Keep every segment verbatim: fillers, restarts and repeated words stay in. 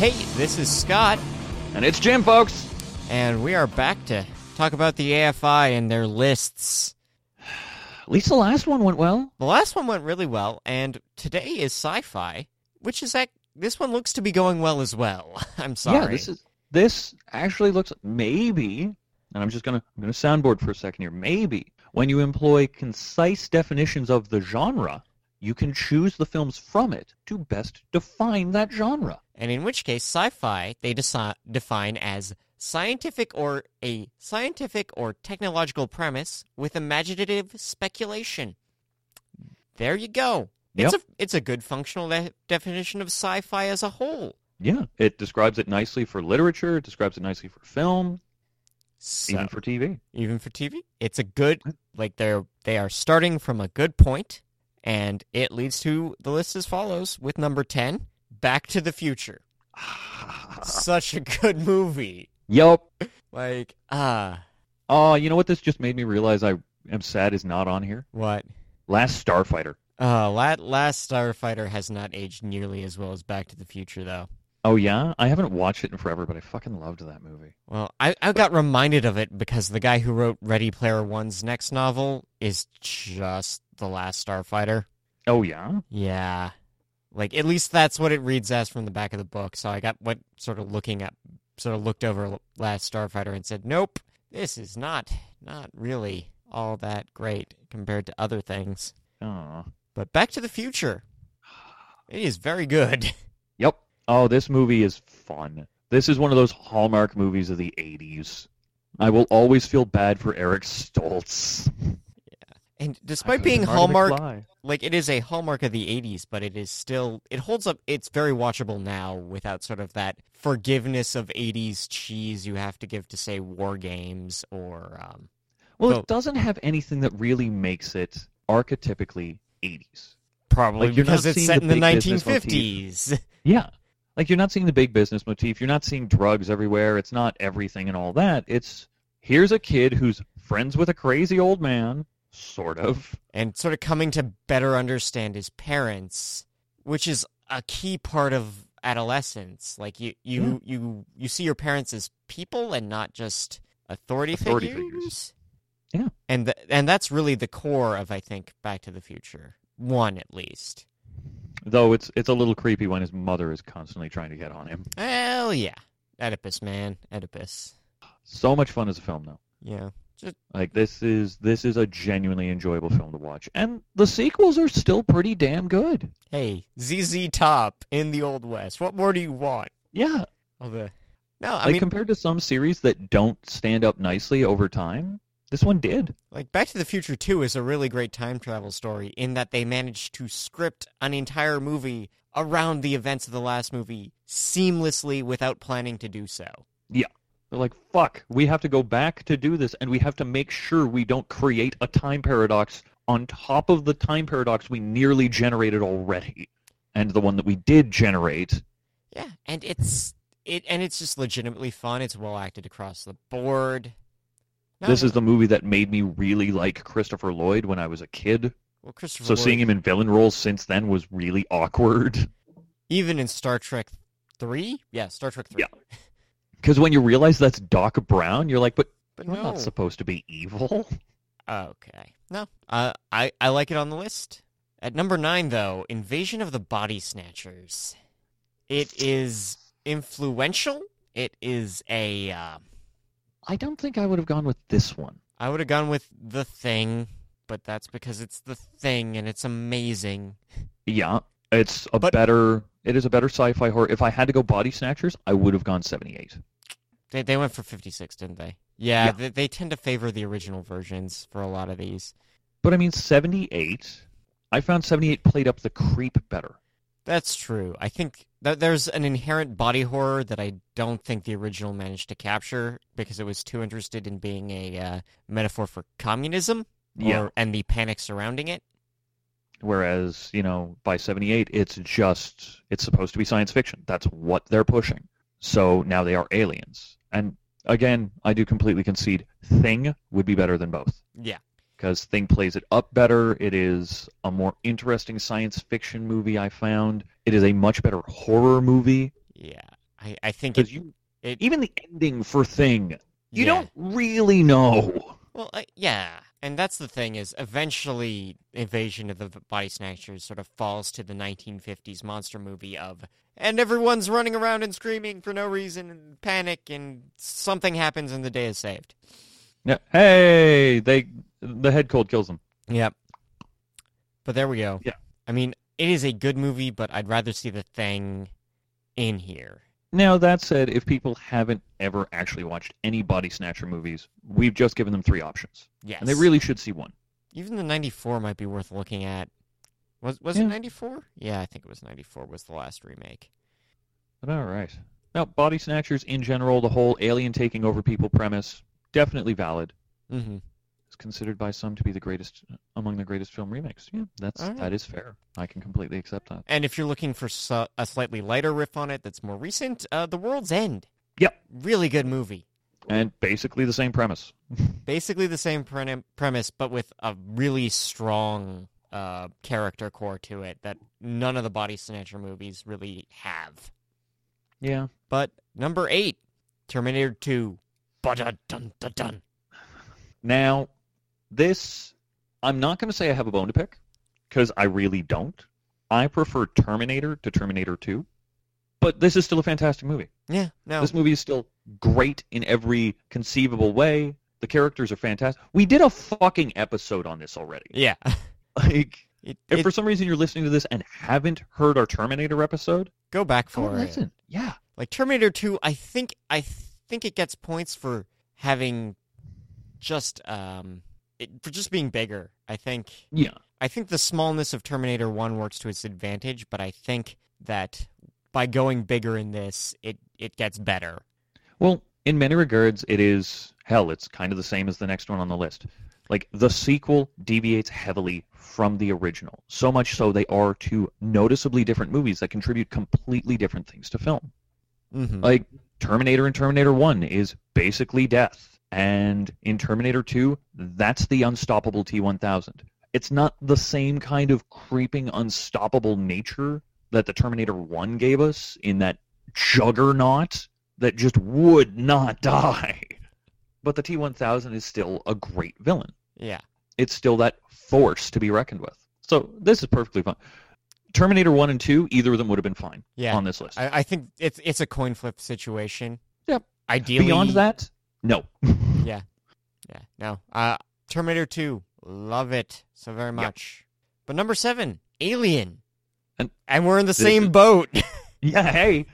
Hey, this is Scott. And it's Jim, folks. And we are back to talk about the A F I and their lists. At least the last one went well. The last one went really well, and today is sci-fi, which is that this one looks to be going well as well. I'm sorry. Yeah, this is this actually looks maybe, and I'm just gonna I'm gonna soundboard for a second here. Maybe when you employ concise definitions of the genre, you can choose the films from it to best define that genre. And in which case, sci-fi they deci- define as scientific or a scientific or technological premise with imaginative speculation. There you go. Yep. It's a it's a good functional de- definition of sci-fi as a whole. Yeah, it describes it nicely for literature. It describes it nicely for film, So, even for T V. even for T V, it's a good like they're they are starting from a good point, and it leads to the list as follows with number ten, Back to the Future. Such a good movie. Yup. Like ah, Oh, you know what? This just made me realize I am sad is not on here. what? Last Starfighter. Uh, La- Last Starfighter has not aged nearly as well as Back to the Future, though. Oh yeah, I haven't watched it in forever, but I fucking loved that movie. Well, I, I got reminded of it because the guy who wrote Ready Player One's next novel is just The Last Starfighter. Oh yeah. Yeah. Like, at least that's what it reads as from the back of the book. So I got what sort of looking at, sort of looked over Last Starfighter and said, nope, this is not, not really all that great compared to other things. Oh. But Back to the Future, it is very good. Yep. Oh, this movie is fun. This is one of those Hallmark movies of the eighties. I will always feel bad for Eric Stoltz. And despite being Hallmark, McFly. like, it is a Hallmark of the eighties, but it is still, it holds up, it's very watchable now without sort of that forgiveness of eighties cheese you have to give to, say, War Games or... Um, Well, so- it doesn't have anything that really makes it archetypically eighties. Probably Like, you're because not it's seeing set the in the big nineteen business motif. fifties. Yeah. Like, you're not seeing the big business motif. You're not seeing drugs everywhere. It's not everything and all that. It's, here's a kid who's friends with a crazy old man, sort of. And sort of coming to better understand his parents, which is a key part of adolescence. Like, you you, Yeah. you, you see your parents as people and not just authority, Authority figures. figures. Yeah. And th- and that's really the core of, I think, Back to the Future. One, at least. Though it's it's a little creepy when his mother is constantly trying to get on him. Hell yeah. Oedipus, man. Oedipus. So much fun as a film, though. Yeah. Just Like, this is this is a genuinely enjoyable film to watch. And the sequels are still pretty damn good. hey, Z Z Top in the Old West. What more do you want? Yeah. Oh, the no, I like, mean, compared to some series that don't stand up nicely over time, this one did. like Back to the Future two is a really great time travel story in that they managed to script an entire movie around the events of the last movie seamlessly without planning to do so. Yeah. They're like, fuck, we have to go back to do this, and we have to make sure we don't create a time paradox on top of the time paradox we nearly generated already. And the one that we did generate. Yeah, and it's it and it's just legitimately fun. It's well acted across the board. No, This no, is the movie that made me really like Christopher Lloyd when I was a kid. well, Christopher So Lloyd, seeing him in villain roles since then was really awkward. even in Star Trek three, yeah, Star Trek three. Yeah. Because when you realize that's Doc Brown, you're like, but But you're no. not supposed to be evil. Okay. No, uh, I I like it on the list. At number nine, though, Invasion of the Body Snatchers. It is influential. It is a. Uh, I don't think I would have gone with this one. I would have gone with The Thing, but that's because it's The Thing and it's amazing. Yeah, it's a But- better. It is a better sci-fi horror. If I had to go Body Snatchers, I would have gone seventy-eight. They they went for fifty-six, didn't they? Yeah, Yeah. They, they tend to favor the original versions for a lot of these. But I mean, seventy-eight. I found seventy-eight played up the creep better. That's true. I think that there's an inherent body horror that I don't think the original managed to capture because it was too interested in being a uh, metaphor for communism or, Yeah. and the panic surrounding it. Whereas, you know, by seventy-eight, it's just, it's supposed to be science fiction. That's what they're pushing. So now they are aliens. And again, I do completely concede Thing would be better than both. Yeah. Because Thing plays it up better. It is a more interesting science fiction movie, I found. It is a much better horror movie. Yeah. I, I think Because it, you, it even the ending for Thing, you yeah. don't really know. Well, uh, yeah, and that's the thing is eventually Invasion of the Body Snatchers sort of falls to the nineteen fifties monster movie of, and everyone's running around and screaming for no reason and panic, and something happens and the day is saved. Yeah. Hey, they the head cold kills them. Yep. But there we go. Yeah. I mean, it is a good movie, but I'd rather see The Thing in here. Now, that said, if people haven't ever actually watched any Body Snatcher movies, we've just given them three options. Yes. And they really should see one. Even the ninety-four might be worth looking at. Was was Yeah. it ninety-four? Yeah, I think it was ninety-four was the last remake. But all right. Now, Body Snatchers in general, the whole alien taking over people premise, definitely valid. Mm-hmm. It's considered by some to be the greatest among the greatest film remakes. Yeah, that's All right. that is fair. I can completely accept that. And if you're looking for su- a slightly lighter riff on it that's more recent, uh, The World's End. Yep. Really good movie. And basically the same premise. Basically the same pre- premise, but with a really strong uh, character core to it that none of the Body Snatcher movies really have. Yeah. But number eight, Terminator two. Ba-da-dun-da-dun. Now, this, I'm not going to say I have a bone to pick, because I really don't. I prefer Terminator to Terminator two, but this is still a fantastic movie. Yeah, no. This movie is still great in every conceivable way. The characters are fantastic. We did a fucking episode on this already. Yeah. Like, It, if it- for some reason you're listening to this and haven't heard our Terminator episode, go back go for it. listen. Yeah. Like Terminator two, I think I think it gets points for having just um it, for just being bigger. I think Yeah. I think the smallness of Terminator one works to its advantage, but I think that by going bigger in this, it it gets better. Well, in many regards, it is, hell, it's kind of the same as the next one on the list. Like, the sequel deviates heavily from the original, so much so they are two noticeably different movies that contribute completely different things to film. Mm-hmm. Like, Terminator and Terminator one is basically death, and in Terminator two, that's the unstoppable T one thousand. It's not the same kind of creeping, unstoppable nature that the Terminator one gave us in that juggernaut that just would not die. But the T one thousand is still a great villain. Yeah. It's still that force to be reckoned with. So this is perfectly fine. Terminator one and two, either of them would have been fine Yeah. on this list. I, I think it's it's a coin flip situation. Yep. Ideally, Beyond that, no. Yeah. Yeah. No. Uh, Terminator two. Love it so very much. But number seven, Alien. And- and we're in the this same is- boat. Yeah, hey.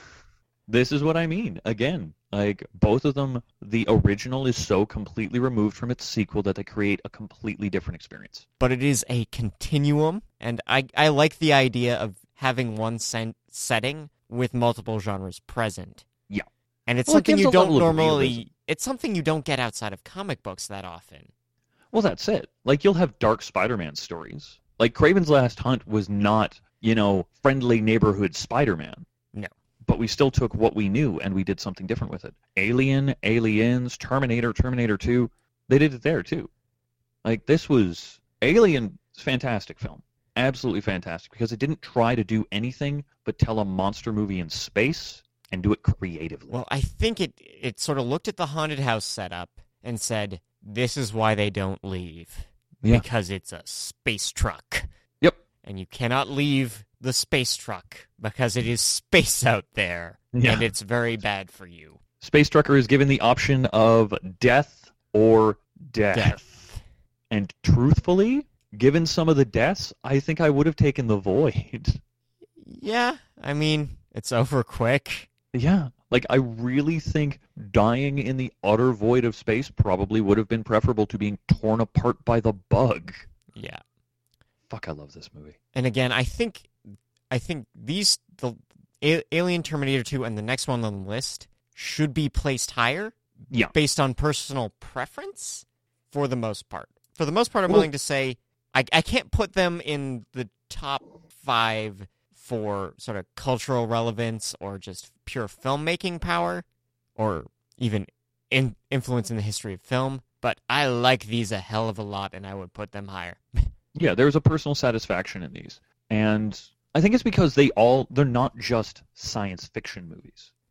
This is what I mean. Again, like, both of them, the original is so completely removed from its sequel that they create a completely different experience. But it is a continuum, and I, I like the idea of having one sen- setting with multiple genres present. Yeah. And it's Well, it something gives you a don't level of normally... realism. It's something you don't get outside of comic books that often. Well, that's it. Like, you'll have dark Spider-Man stories. Like, Kraven's Last Hunt was not, you know, friendly neighborhood Spider-Man. No. But we still took what we knew and we did something different with it. Alien, Aliens, Terminator, Terminator two, they did it there too. Like, this was... Alien is a fantastic film. Absolutely fantastic, because it didn't try to do anything but tell a monster movie in space and do it creatively. Well, I think it it sort of looked at the haunted house setup and said, this is why they don't leave. Yeah. Because it's a space truck. Yep. And you cannot leave the space truck because it is space out there. Yeah. And it's very bad for you. Space Trucker is given the option of death or death. Death. And truthfully, given some of the deaths, I think I would have taken the void. Yeah, I mean, it's over quick. Yeah. Like, I really think dying in the utter void of space probably would have been preferable to being torn apart by the bug. Yeah. Fuck, I love this movie. And again, I think I think these the A- Alien Terminator two and the next one on the list should be placed higher. Yeah. Based on personal preference for the most part. For the most part, I'm Well- willing to say I I can't put them in the top five for sort of cultural relevance or just pure filmmaking power or even in, influence in the history of film, but I like these a hell of a lot and I would put them higher. Yeah, there's a personal satisfaction in these. And I think it's because they all, they're not just science fiction movies.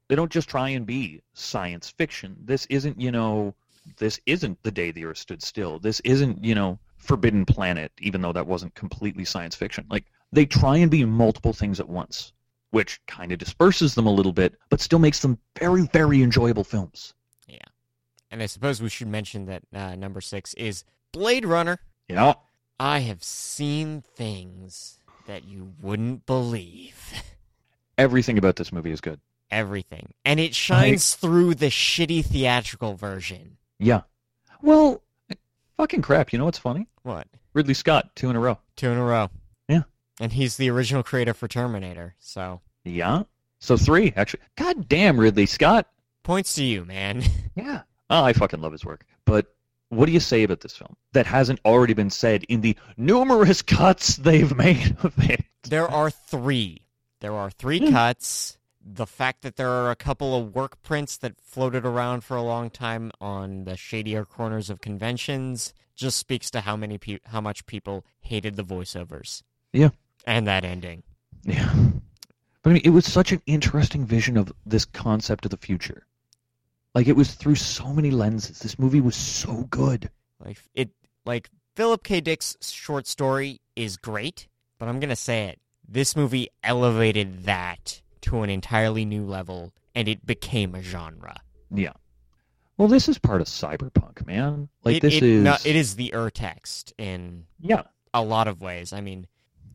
They don't just try and be science fiction. This isn't, you know, this isn't The Day the Earth Stood Still. This isn't, you know, Forbidden Planet, even though that wasn't completely science fiction. Like, they try and be multiple things at once, which kind of disperses them a little bit, but still makes them very, very enjoyable films. Yeah. And I suppose we should mention that uh, number six is Blade Runner. Yeah. I have seen things that you wouldn't believe. Everything about this movie is good. Everything. And it shines I... through the shitty theatrical version. Yeah. Well, fucking crap. You know what's funny? What? Ridley Scott, two in a row. Two in a row. Yeah. And he's the original creator for Terminator, so... Yeah. So three, actually. God damn, Ridley Scott. Points to you, man. Yeah. Oh, I fucking love his work. But what do you say about this film that hasn't already been said in the numerous cuts they've made of it? There are three. There are three Yeah. cuts. The fact that there are a couple of work prints that floated around for a long time on the shadier corners of conventions just speaks to how many pe- how much people hated the voiceovers. Yeah. And that ending. Yeah. But I mean, it was such an interesting vision of this concept of the future. Like, it was through so many lenses. This movie was so good. Like it like Philip K. Dick's short story is great, but I'm going to say it. This movie elevated that to an entirely new level, and it became a genre. Yeah. Well, this is part of cyberpunk, man. Like, it, this it, is... No, it is the Urtext in yeah. a lot of ways. I mean,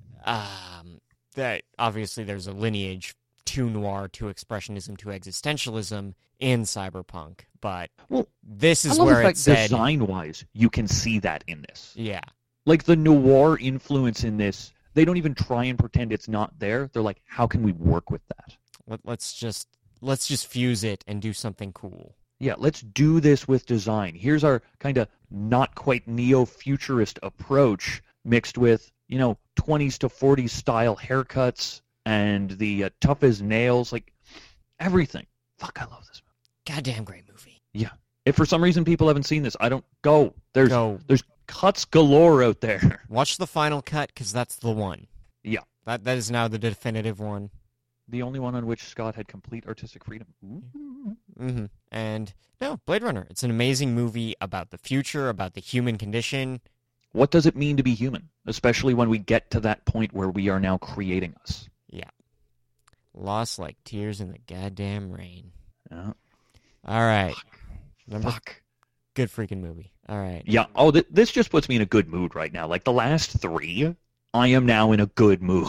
um, that obviously there's a lineage to noir, to expressionism, to existentialism in cyberpunk, but well, this is I love where the fact it said... design-wise, you can see that in this. Yeah. Like, the noir influence in this... They don't even try and pretend it's not there. They're like, how can we work with that? Let, let's just let's just fuse it and do something cool. Yeah, let's do this with design. Here's our kind of not quite neo-futurist approach mixed with, you know, twenties to forties style haircuts and the uh, tough as nails, like everything. Fuck, I love this movie. Goddamn great movie. Yeah. If for some reason people haven't seen this, I don't go. There's Go. There's cuts galore out there. Watch the final cut, because that's the one. Yeah. That That is now the definitive one. The only one on which Scott had complete artistic freedom. Ooh. Mm-hmm. And, no, Blade Runner. It's an amazing movie about the future, about the human condition. What does it mean to be human? Especially when we get to that point where we are now creating us. Yeah. Lost like tears in the goddamn rain. Yeah. All right. Fuck. Number, Fuck. Good freaking movie. All right. Yeah. Oh, th- this just puts me in a good mood right now. Like the last three, I am now in a good mood.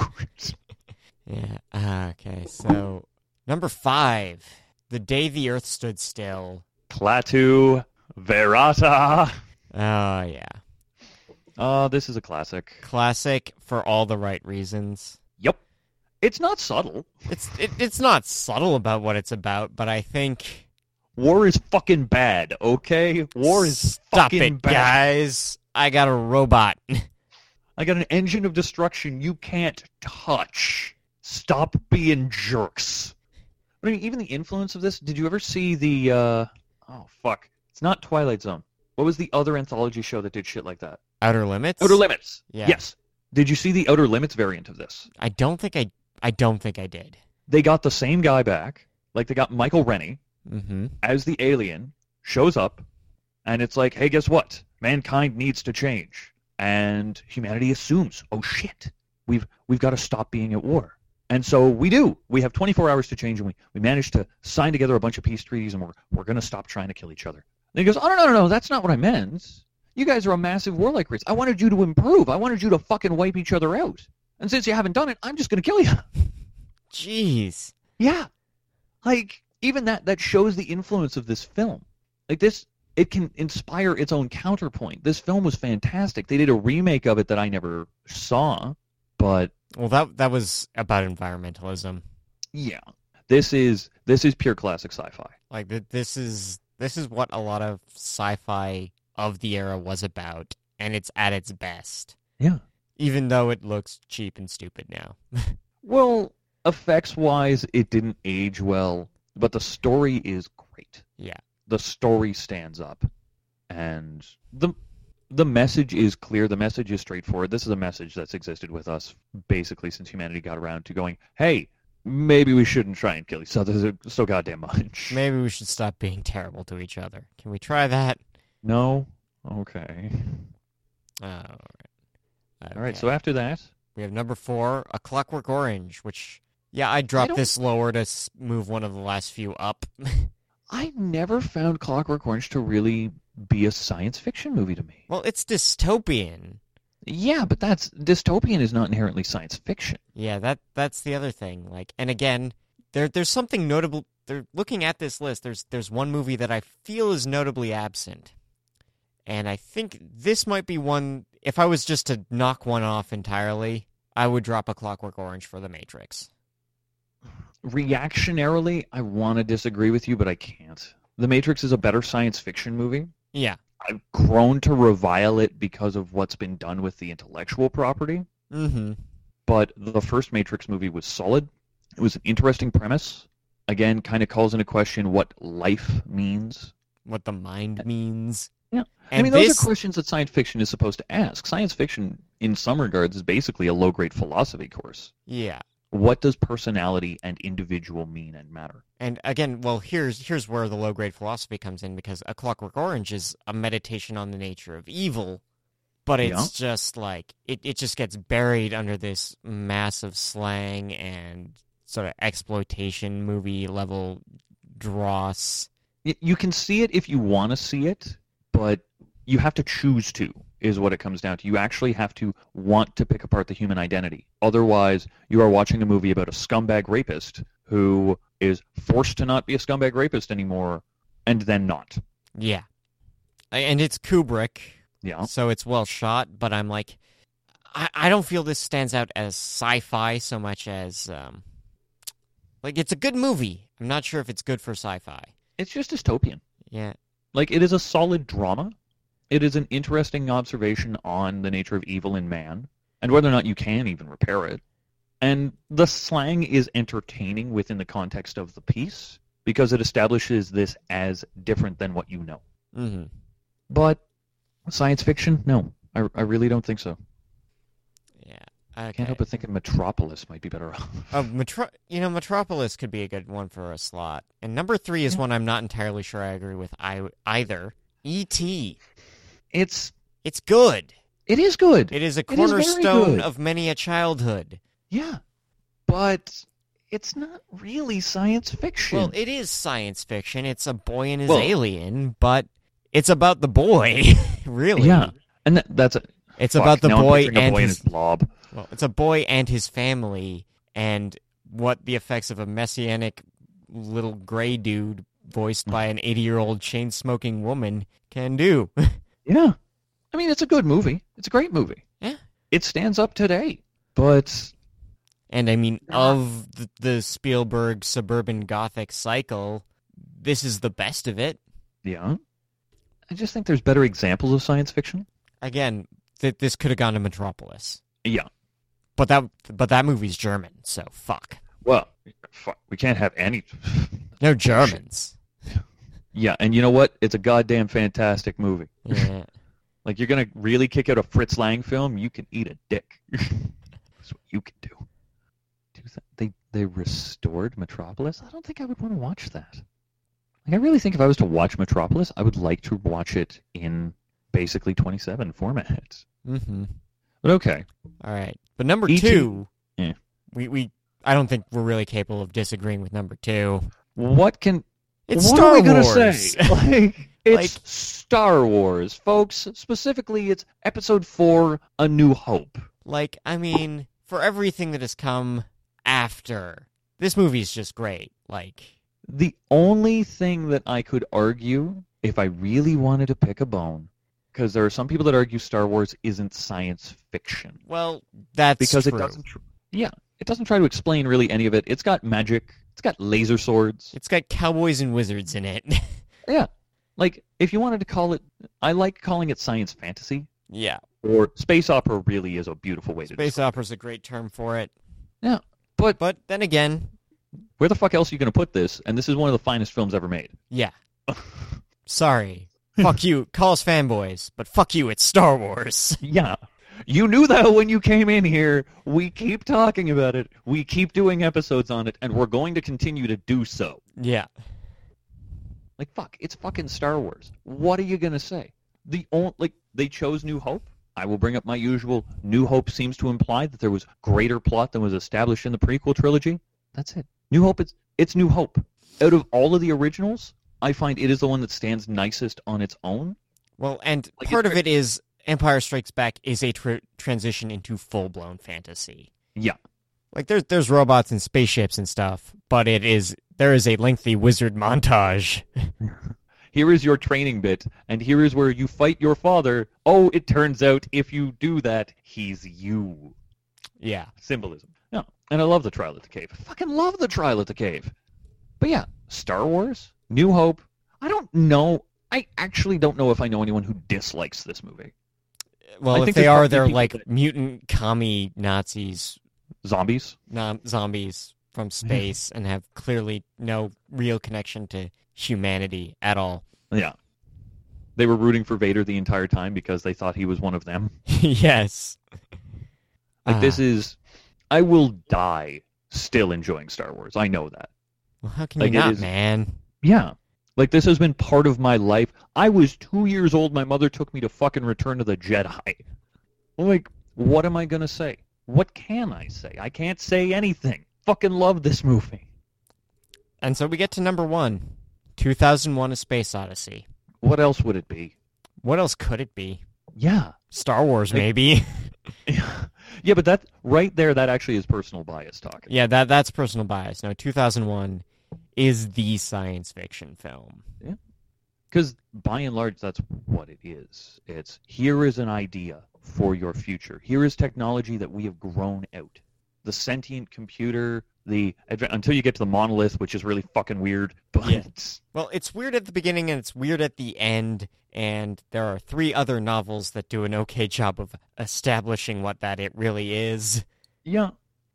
Yeah. Uh, okay. So, number five, The Day the Earth Stood Still. Klaatu Verata. Oh, yeah. Oh, this is a classic. Classic for all the right reasons. Yep. It's not subtle. It's it, it's not subtle about what it's about, but I think... War is fucking bad, okay? War is Stop fucking it, bad. guys. I got a robot. I got an engine of destruction you can't touch. Stop being jerks. But I mean, even the influence of this, did you ever see the, uh... oh, fuck. It's not Twilight Zone. What was the other anthology show that did shit like that? Outer Limits? Outer Limits. Yeah. Yes. Did you see the Outer Limits variant of this? I don't think I... I don't think I did. They got the same guy back. Like, they got Michael Rennie Mm-hmm. as the alien, shows up, and it's like, hey, guess what? Mankind needs to change. And humanity assumes, oh, shit, we've we've got to stop being at war. And so we do. We have twenty-four hours to change, and we, we manage to sign together a bunch of peace treaties, and we're, we're going to stop trying to kill each other. And he goes, oh, no, no, no, no, that's not what I meant. You guys are a massive warlike race. I wanted you to improve. I wanted you to fucking wipe each other out. And since you haven't done it, I'm just going to kill you. Jeez. Yeah. Like, even that, that shows the influence of this film. Like, this, it can inspire its own counterpoint. This film was fantastic. They did a remake of it that I never saw, but... Well, that that was about environmentalism. Yeah. This is this is pure classic sci-fi. Like, th- this is this is what a lot of sci-fi of the era was about, and it's at its best. Yeah. Even though it looks cheap and stupid now. Well, effects-wise, it didn't age well, but the story is great. Yeah. The story stands up, and the the message is clear. The message is straightforward. This is a message that's existed with us basically since humanity got around to going, hey, maybe we shouldn't try and kill each other so goddamn much. Maybe we should stop being terrible to each other. Can we try that? No? Okay. Oh, all right. Okay. All right, so after that... We have number four, A Clockwork Orange, which, yeah, I dropped I this lower to s- move one of the last few up. I never found Clockwork Orange to really be a science fiction movie to me. Well, it's dystopian. Yeah, but that's dystopian is not inherently science fiction. Yeah, that that's the other thing. Like, and again, there there's something notable. They're looking at this list. There's there's one movie that I feel is notably absent, and I think this might be one. If I was just to knock one off entirely, I would drop A Clockwork Orange for The Matrix. Reactionarily, I want to disagree with you, but I can't. The Matrix is a better science fiction movie. Yeah. I've grown to revile it because of what's been done with the intellectual property. Mm-hmm. But the first Matrix movie was solid. It was an interesting premise. Again, kind of calls into question what life means. What the mind means. Yeah. And I mean, this... those are questions that science fiction is supposed to ask. Science fiction, in some regards, is basically a low-grade philosophy course. Yeah. What does personality and individual mean and matter? And again, well, here's here's where the low-grade philosophy comes in, because A Clockwork Orange is a meditation on the nature of evil, but it's Yeah. just like, it, it just gets buried under this massive slang and sort of exploitation movie-level dross. Y- You can see it if you want to see it, but you have to choose to, is what it comes down to. You actually have to want to pick apart the human identity. Otherwise, you are watching a movie about a scumbag rapist who is forced to not be a scumbag rapist anymore, and then not. Yeah. And it's Kubrick, Yeah. so it's well shot, but I'm like, I, I don't feel this stands out as sci-fi so much as, um, like, it's a good movie. I'm not sure if it's good for sci-fi. It's just dystopian. Yeah. Like, it is a solid drama. It is an interesting observation on the nature of evil in man, and whether or not you can even repair it. And the slang is entertaining within the context of the piece, because it establishes this as different than what you know. Mm-hmm. But science fiction? No. I, I really don't think so. Yeah. Okay. I can't help but think Metropolis might be better off. Uh, Metro- you know, Metropolis could be a good one for a slot. And number three is Yeah. one I'm not entirely sure I agree with I- either. E T It's It's good. it is good. It is a It is very cornerstone good. of many a childhood. Yeah. But it's not really science fiction. Well, it is science fiction. It's a boy and his Well- alien, but it's about the boy, really. yeah. And that, that's a It's fuck, about the now I'm boy picturing a and boy his, and his blob. well, it's a boy and his family, and what the effects of a messianic little gray dude voiced by an eighty-year-old chain-smoking woman can do. Yeah. I mean, it's a good movie. It's a great movie. Yeah. It stands up today. But And I mean, of the, the Spielberg suburban gothic cycle, this is the best of it. yeah. I just think there's better examples of science fiction. Again, th- this could have gone to Metropolis, Yeah. but that but that movie's German, so fuck. Well, fuck, we can't have any. No Germans. Yeah, and you know what? It's a goddamn fantastic movie. Yeah. Like, you're going to really kick out a Fritz Lang film? You can eat a dick. That's what you can do. do th- they, they restored Metropolis? I don't think I would want to watch that. Like, I really think if I was to watch Metropolis, I would like to watch it in basically twenty-seven format. Mm-hmm. But okay. All right, but number E T two, Yeah. we we I don't think we're really capable of disagreeing with number two. What can... It's what Star are we gonna Wars. say? Like, it's Like- Star Wars, folks. Specifically, it's Episode four, A New Hope. Like, I mean, for everything that has come after, this movie is just great. Like, The only thing that I could argue, if I really wanted to pick a bone, because there are some people that argue Star Wars isn't science fiction. well, that's Because true. it doesn't... Tr- yeah, it doesn't try to explain really any of it. It's got magic. It's got laser swords. It's got cowboys and wizards in it. Yeah. Like, if you wanted to call it... I like calling it science fantasy. Yeah, Or space opera really is a beautiful way to space describe opera's a great term for it. it. Yeah. But But then again, where the fuck else are you going to put this? And this is one of the finest films ever made. yeah. Sorry. Fuck you. Call us fanboys, but fuck you, it's Star Wars. Yeah. You knew that when you came in here. We keep talking about it. We keep doing episodes on it, and we're going to continue to do so. Yeah. Like, fuck, it's fucking Star Wars. What are you going to say? The only, like, they chose New Hope. I will bring up my usual, New Hope seems to imply that there was greater plot than was established in the prequel trilogy. That's it. New Hope, it's, it's New Hope. Out of all of the originals, I find it is the one that stands nicest on its own. Well, and Like, part of it's- it is Empire Strikes Back is a tr- transition into full-blown fantasy. Yeah. Like, there's there's robots and spaceships and stuff, but it is there is a lengthy wizard montage. Here is your training bit, and here is where you fight your father. Oh, it turns out if you do that, he's you. Yeah. Symbolism. Yeah, and I love the Trial at the Cave. I fucking love the Trial at the Cave. But yeah, Star Wars, New Hope. I don't know. I actually don't know if I know anyone who dislikes this movie. Well, I if think they there's are, probably they're people like that- mutant commie Nazis, Zombies. non- zombies from space, and have clearly no real connection to humanity at all. Yeah. They were rooting for Vader the entire time because they thought he was one of them. Yes. Like, Ah. this is... I will die still enjoying Star Wars. I know that. Well, how can Like, you it not, is- man? Yeah. Like, this has been part of my life. I was two years old. My mother took me to fucking Return of the Jedi. I'm like, what am I going to say? What can I say? I can't say anything. Fucking love this movie. And so we get to number one, two thousand one: A Space Odyssey. What else would it be? What else could it be? Yeah. Star Wars, Like- maybe. Yeah, but that right there, that actually is personal bias talking. Yeah, that that's personal bias. No, two thousand one is the science fiction film. Because by and large, that's what it is. It's, here is an idea for your future. Here is technology that we have grown out. The sentient computer, the adv- until you get to the monolith, which is really fucking weird. But Yeah. Well, it's weird at the beginning and it's weird at the end, and there are three other novels that do an okay job of establishing what that it really is. yeah.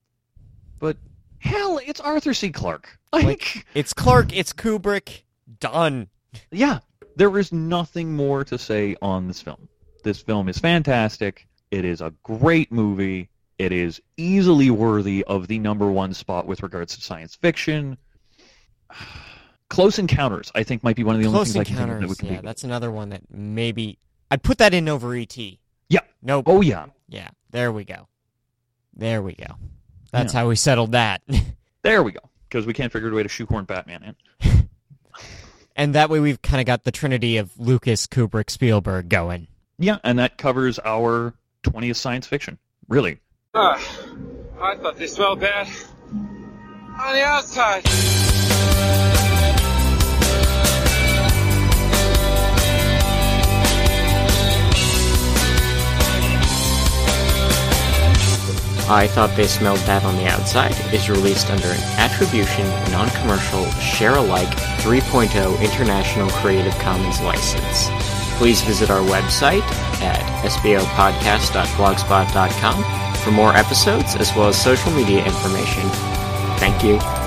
But hell, it's Arthur C. Clarke. Like, Like- It's Clark, it's Kubrick, done. yeah, there is nothing more to say on this film. This film is fantastic. It is a great movie. It is easily worthy of the number one spot with regards to science fiction. Close Encounters, I think, might be one of the only Close things I can think of that Encounters, would yeah, compete. that's another one that maybe... I'd put that in over E T. Yeah. Nope. Oh, yeah. Yeah, there we go. There we go. That's Yeah. how we settled that. There we go. Because we can't figure out a way to shoehorn Batman in. And that way we've kind of got the trinity of Lucas, Kubrick, Spielberg going. Yeah, and that covers our twentieth science fiction. Really. Ah, I thought they smelled bad on the outside. I Thought They Smelled Bad on the Outside is released under an attribution, non-commercial, share-alike three point oh International Creative Commons license. Please visit our website at s b o podcast dot blogspot dot com for more episodes as well as social media information. Thank you.